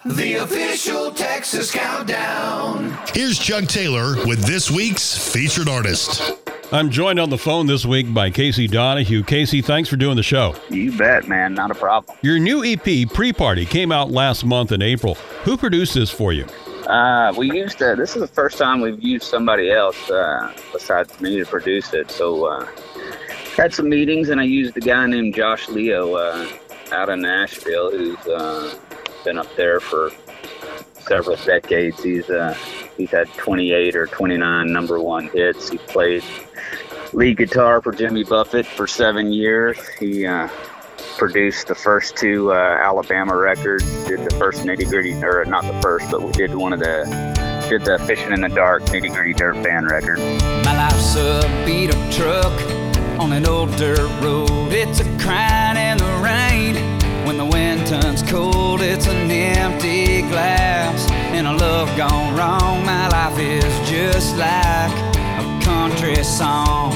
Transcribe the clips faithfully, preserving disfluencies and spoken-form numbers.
The official Texas Countdown. Here's Chuck Taylor with this week's featured artist. I'm joined on the phone this week by Casey Donahue. Casey, thanks for doing the show. You bet, man. Not a problem. Your new E P, Pre-Party, came out last month in April. Who produced this for you? Uh, we used uh, this is the first time we've used somebody else uh, besides me to produce it. So uh, had some meetings, and I used a guy named Josh Leo uh, out of Nashville, who's uh, been up there for several decades. He's uh, he's had twenty-eight or twenty-nine number one hits. He played lead guitar for Jimmy Buffett for seven years. He uh, produced the first two uh, Alabama records, did the first Nitty Gritty, or not the first, but we did one of the, did the Fishing in the Dark Nitty Gritty Dirt Band record. My life's a beat up truck on an old dirt road. It's a crying in the rain. When the wind turns cold, it's an empty glass. And a love gone wrong, my life is just like a country song.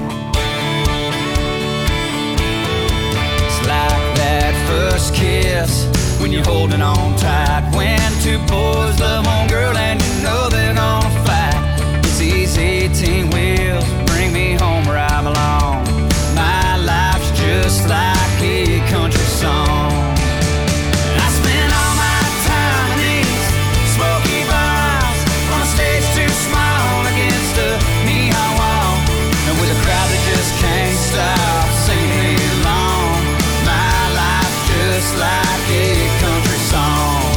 Like that first kiss when you're holding on tight, when two boys love one girl and you know they're gonna fight. It's these eighteen wheels bring me home where I belong. My life's just like a country song. I spend all my time in these smoky bars on a stage too small against a neon wall, and with a crowd that just can't stop singing along. Just like a country song.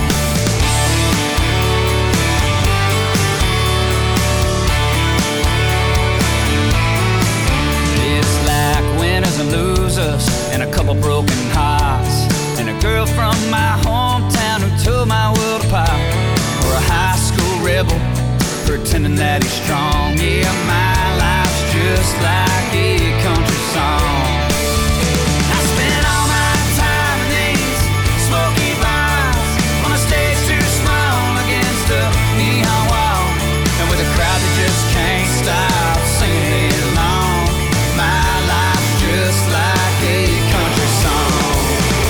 It's like winners and losers and a couple broken hearts, and a girl from my hometown who tore my world apart, or a high school rebel pretending that he's strong. Yeah, my life's just like a country song. Stop singing along. My life's just like a country song.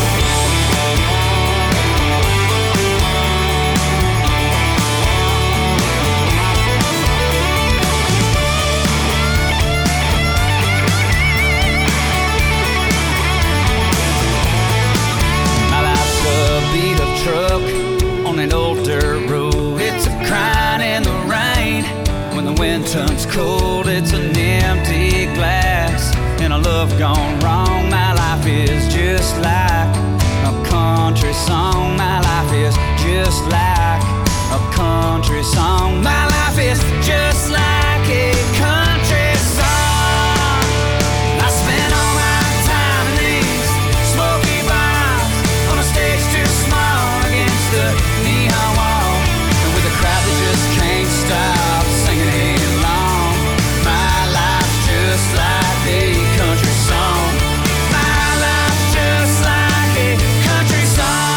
My life's a beat up truck on an old dirt road. It's a crying in the rain. When the wind turns cold, it's an empty glass. And a love gone wrong, my life is just like a country song. My life is just like a country song. My life is just like a country song. I spend all my time in these smoky bars on a stage too small against the neon wall, and with a crowd that just can't stop singing along. My life's just like a country song. My life's just like a country song.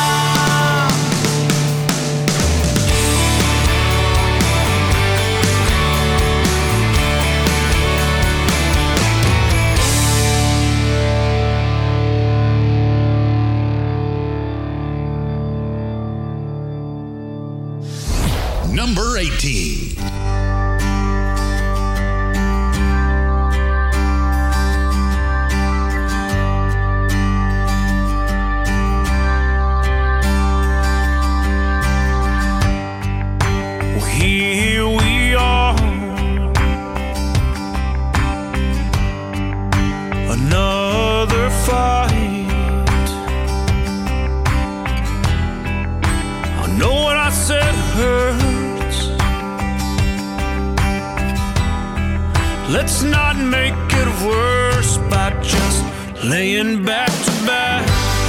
Number eighteen. Here we are, another fight. I know what I said hurts. Let's not make it worse by just laying back to back.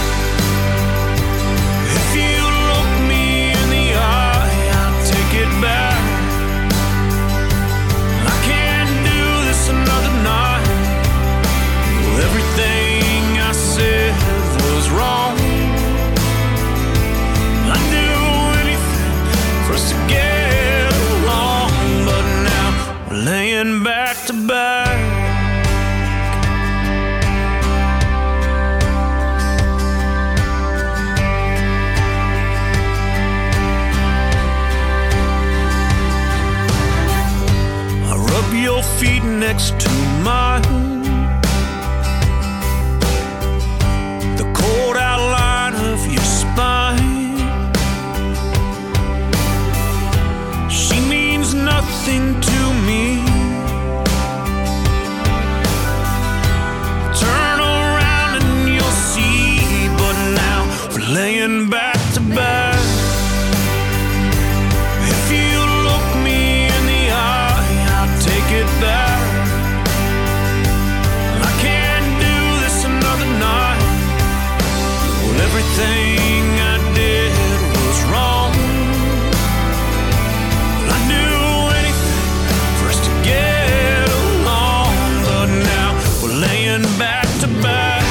If you look me in the eye, I'll take it back. I can't do this another night. Well, everything I said was wrong. I'd do anything for us to get along, but now we're laying back to back. your feet next to mine. The cold outline of your spine. She means nothing to me. Turn around and you'll see. But now we're laying back to back. If you look me in the eye, I'll take it back. I can't do this another night. Well, everything I did was wrong. I'd do anything for us to get along. But now we're laying back to back.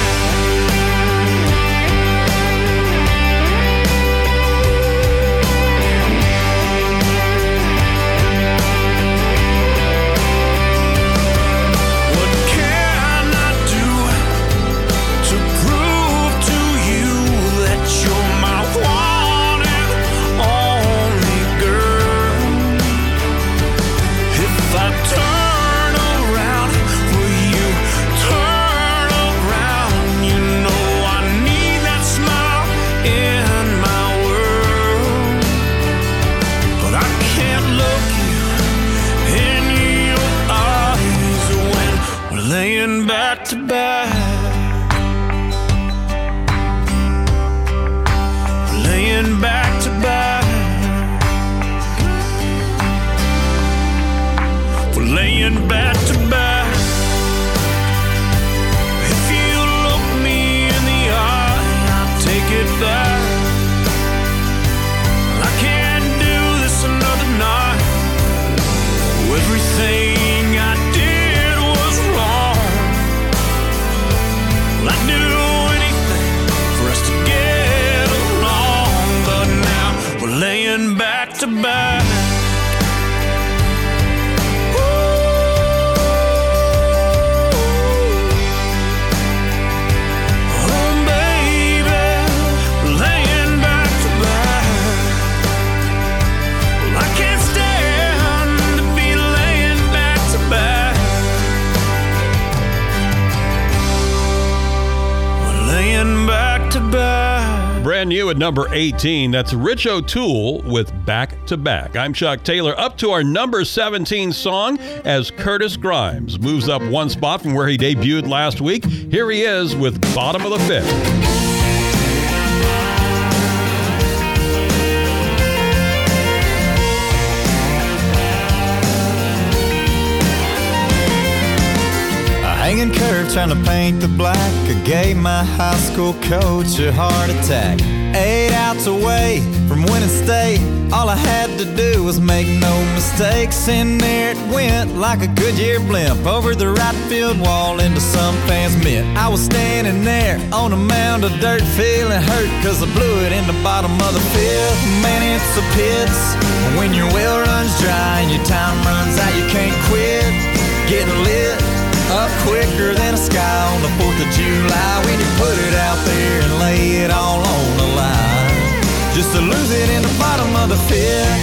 What can I do to prove to you that you're my one and only girl? If I turn around, will you turn around? You know I need that smile in my world. But I can't look you in your eyes when we're laying back to back. We're laying back to back. We're laying back to back. If you look me in the eye, I'll take it back. I can't do this another night. Everything I did was wrong. I'd do anything for us to get along. But now we're laying back to back. Oh, baby, laying back to back. Well, I can't stand to be laying back to back. We're laying back to back. Brand new at number eighteen. That's Rich O'Toole with Back to Back. I'm Chuck Taylor. Up to our number seventeen song as Curtis Grimes moves up one spot from where he debuted last week. Here he is with Bottom of the Fifth. Hanging curve, trying to paint the black. I gave my high school coach a heart attack. Eight outs away from winning state. All I had to do was make no mistakes. And there it went like a Goodyear blimp over the right field wall into some fans' mitt. I was standing there on a mound of dirt, feeling hurt cause I blew it in the bottom of the fifth. Man, it's a pits when your well runs dry and your time runs out. You can't quit getting lit up quicker than a sky on the fourth of July. When you put it out there and lay it all on the line, just to lose it in the bottom of the fifth.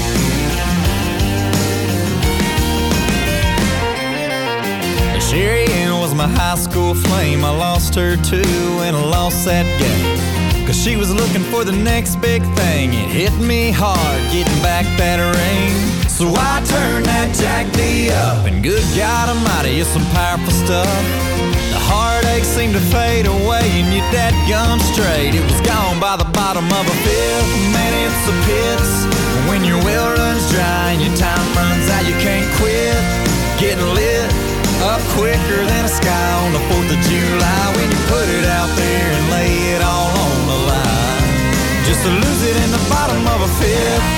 Sherry Ann was my high school flame. I lost her too and I lost that game, cause she was looking for the next big thing. It hit me hard getting back that ring. So I turned that Jack D up, and good God Almighty, it's some powerful stuff. The heartache seemed to fade away, and you dadgum straight, it was gone by the bottom of a fifth. Man, it's the pits when your well runs dry and your time runs out. You can't quit getting lit up quicker than a sky on the fourth of July. When you put it out there and lay it all on the line, just to lose it in the bottom of a fifth.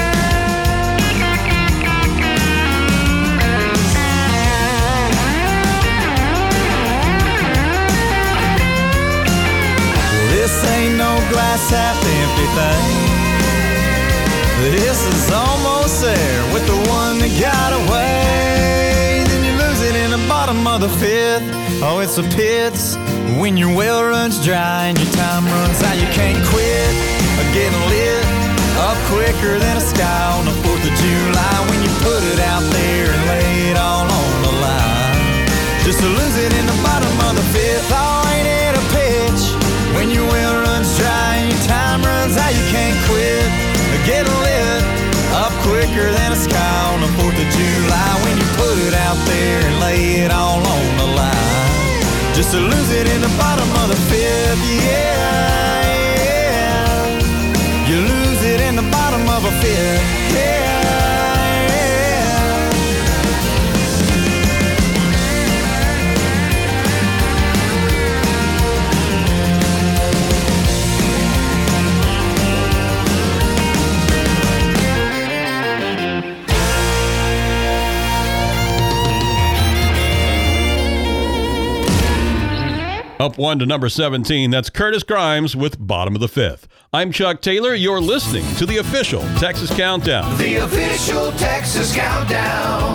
This ain't no glass half empty thing. This is almost there with the one that got away. Then you lose it in the bottom of the fifth. Oh, it's the pits when your well runs dry and your time runs out. You can't quit getting lit up quicker than a sky on the fourth of July. When you put it out there and lay it all on the just to lose it in the bottom of the fifth. Oh, ain't it a pitch when your well runs dry and your time runs out? You can't quit. Get lit up quicker than a sky on the fourth of July when you put it out there and lay it all on the line. Just to lose it in the bottom of the fifth, yeah, yeah. You lose it in the bottom of a fifth, yeah. Up one to number seventeen, that's Curtis Grimes with Bottom of the Fifth. I'm Chuck Taylor. You're listening to the official Texas Countdown. The official Texas Countdown.